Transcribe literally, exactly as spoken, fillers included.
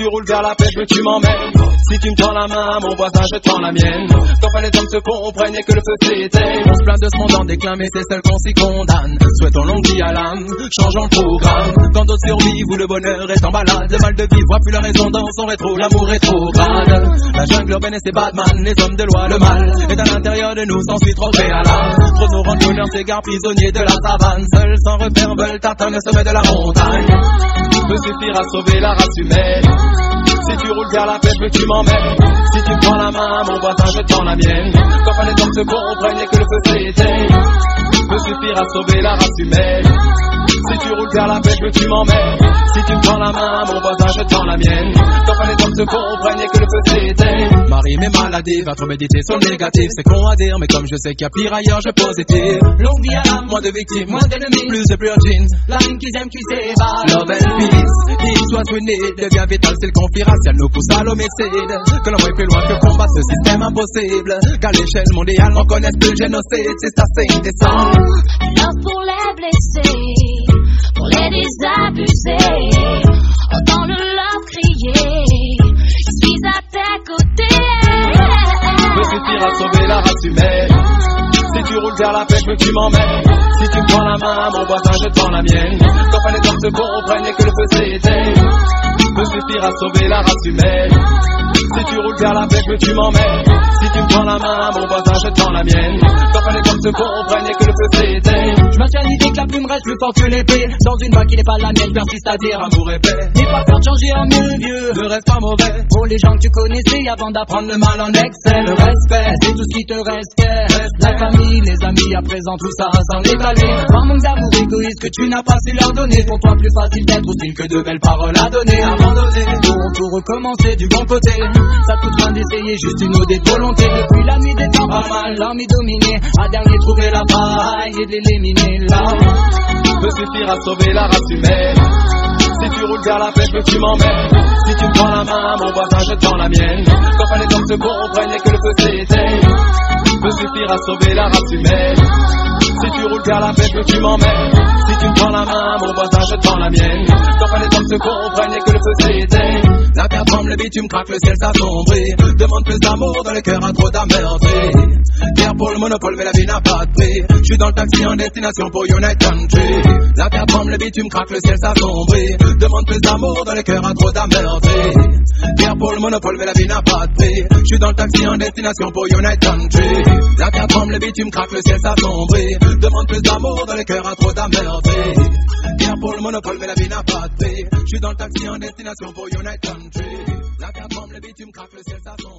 tu roules vers la paix, je veux que tu m'emmènes. Si tu me tends la main, mon voisin, je tends la mienne. Quand les hommes se comprennent et que le feu s'éteint. On se plaint de ce monde en déclin, mais c'est seul qu'on s'y condamne. Souhaitons longue vie à l'âme, changeons le programme. Quand d'autres survivent où le bonheur est en balade, le mal de vivre voit plus la raison dans son rétro, l'amour rétrograde. La jungle urbaine et ses Batman, les hommes de loi, le mal est à l'intérieur de nous, s'ensuit trop préalable. Trop de nos randonneurs s'égarent prisonniers de la savane. Seuls sans repère veulent atteindre le sommet de la montagne. Peut suffire à sauver la race humaine. Si tu roules vers la paix, veux que tu m'emmènes. Si tu me prends la main, mon voisin, je tends la mienne. Quand les hommes se comprennent et que le feu s'éteint, peut suffire à sauver la race humaine. Si tu roules vers la paix, veux que tu m'emmènes. Si tu me prends la main, mon voisin, je tends la mienne. Quand les hommes se comprennent et que le feu s'éteint. Marie m'est maladive, à trop méditer sur le négatif. C'est con à dire, mais comme je sais qu'il y a pire ailleurs, je positive. Longue vie à l'âme, moins de victimes, moins d'ennemis, plus de pure jeans. La ligne qu'ils aiment, qui s'évade. Love and peace, qu'il soit soigné, devient vital, c'est le conflit racial nous pousse à l'homicide. Que l'on voit plus loin que combattre ce système impossible. Qu'à l'échelle mondiale, on connaisse le génocide, c'est ça, c'est indécent. Love pour les blessés, pour les désabusés. Entends le love crier, je suis à tes côtés. Peut suffire à sauver la race humaine. Si tu roules vers la paix, je veux que tu m'emmènes. Si tu me prends la main, mon voisin, je tends la mienne. Quand les hommes se comprennent et que le feu s'éteint, peut suffire à sauver la race humaine. Si tu roules vers la paix, je veux que tu m'emmènes. Si tu me prends la main, mon voisin, je tends la mienne. Quand les hommes se comprennent et que le feu s'éteint, je maintiens l'idée que la plume reste plus forte que l'épée. Dans une voie qui n'est pas la mienne, persiste à dire amour et paix. N'aie pas peur de changer en mieux, vieux, ne reste pas mauvais. Pour les gens que tu connaissais avant d'apprendre le mal en excès. Le respect, c'est tout ce qui te reste. La famille, les amis, à présent tout ça sans l'évaluer. Par manque d'amour égoïste que tu n'as pas su leur donner. Pour toi plus facile d'être hostile que de belles paroles à donner. Abandonner, pour tout recommencer du bon côté. Ça coûte rien d'essayer, juste une ode de volonté. Depuis la nuit des temps pas mal, l'ennui dominé. À dernier trouver la paille et de l'éliminer là. Peut suffire à sauver la race humaine. Si tu roules vers la paix, veux que tu m'emmènes. Si tu me prends la main, mon voisin, je tends la mienne. Quand les hommes se comprennent et que le feu s'éteint, peut suffire à sauver la race humaine. Si tu roules vers la paix, veux que tu m'emmènes. Si tu me prends la main, mon voisin, je tends la mienne. Quand les hommes se comprennent et que le feu s'éteint, la terre tremble, le bitume craque, le ciel s'assombrit. Demande plus d'amour dans le cœur à trop d'amertume. Guerre pour le monopole, mais la vie n'a pas de prix. Je suis dans le taxi en destination pour United Country. La terre tremble, le bitume craque, le ciel s'assombrit. Demande plus d'amour dans le cœur à trop d'amertume. Guerre pour le monopole, mais la vie n'a pas de prix. Je suis dans le taxi en destination pour United Country. La terre tremble, le bitume craque, le ciel s'assombrit. Demande plus d'amour dans le cœur à trop d'amertume. Guerre pour le monopole, mais la vie n'a pas de prix. Je suis dans le taxi en destination pour United Country. La terre tremble, le bitume craque, le ciel s'assombrit.